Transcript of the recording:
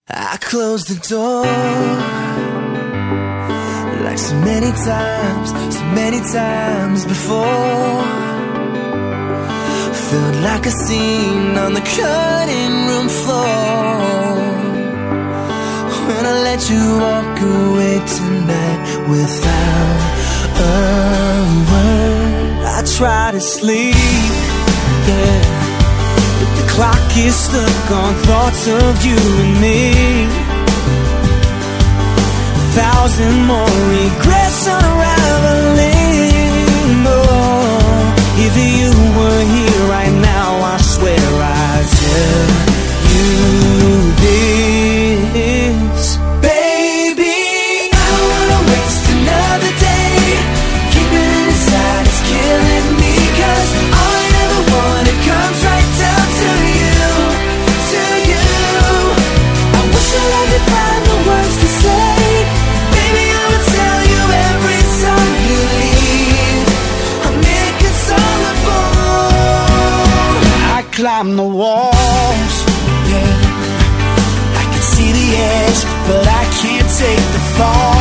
I closed the door like so many times before. Felt like a scene on the cutting room floor. When I let you walk away tonight without a word. I try to sleep, yeah, but the clock is stuck on thoughts of you and me. 1,000 more regrets unraveling. Oh, if you were here right now, I swear I'd tell you this. Baby, I don't wanna waste another day. Keeping it inside is killing me, 'cause all I ever wanted comes right down to you, to you. I wish that I could find the words to say. Baby, I would tell you every time you leave. I'm inconsolable. I climb the walls, yeah, I can see the edge, but I can't take the fall.